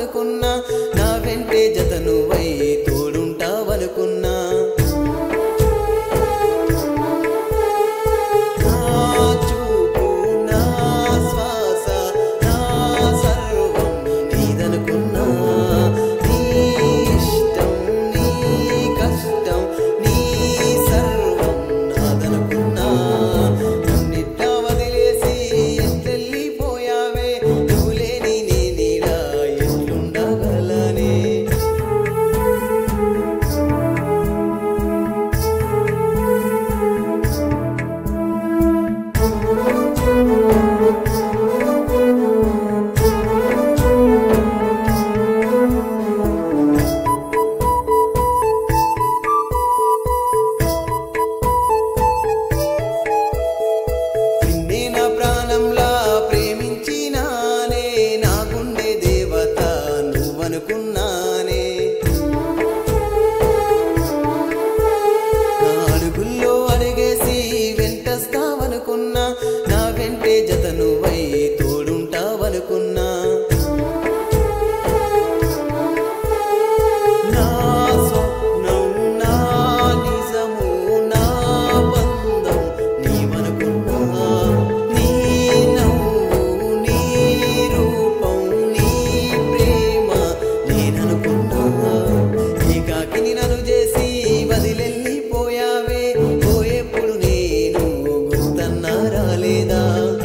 వస్తావనుకున్నా, నా వెంటే జత నువ్వై తోడుంటావనుకున్నా. నా చూపు నా శ్వాస నా సర్వం నీదనుకున్నా. నీ ఇష్టం నీ కష్టం నీ సర్వం నాదనుకున్నా. నన్నిట్ట వదిలేసి ఎట్లెళ్ళిపోయావే, నువ్వు లేని నేనీడా ఎట్లుండగలనే. నిన్నే నా ప్రాణంలా ప్రేమించినానే, నా గుండె దేవత నువ్వనుకున్నానే. నా అడుగుల్లో అడిగేసి వెంటస్తావనుకున్నా, నా వెంటే జత నువ్వై తోడుంటావనుకున్నా. నా స్వప్నం నా నిజము నా బంధం నీవనుకున్నా. నీ నవ్వు నీ రూపం నీ ప్రేమ నేననుకున్నా. ఏకాకిని నన్ను చేసి వదిలెళ్ళిపోయావే, పోయేప్పుడు నేను గుర్తన్నా రాలేదా.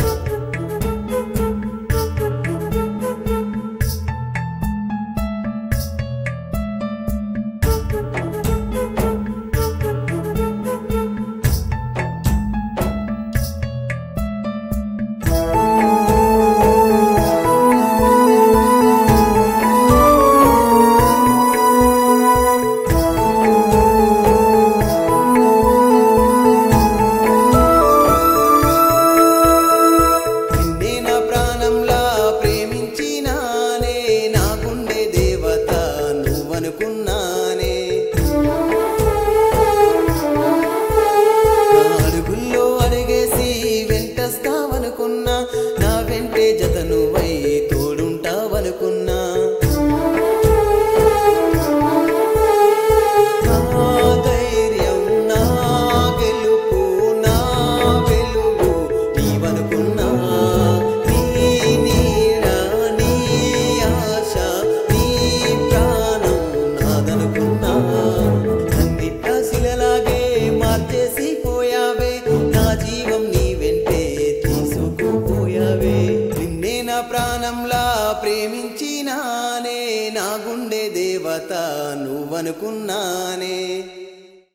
నిన్నే నా ప్రాణంలా ప్రేమించినానే, నా గుండె దేవత నువ్వనుకున్నానే. నా అడుగుల్లో అడిగేసి వెంటస్తావనుకున్నా, నా వెంటే జత నువ్వై తోడుంటావనుకున్నా. నా ధైర్యం నా గెలుపు నా వెలుగు నీవనుకున్నా. నీ నీడ నీ ఆశ నీ ప్రాణం నాదనుకున్నా. అన్నిట శిలలాగే మార్చేసి పోయావే, నా జీవం నీ వెంటే తీసుకుపోయావే. నిన్నే నా ప్రాణంలా ప్రేమించినానే, నా గుండె దేవత నువ్వనుకున్నానే.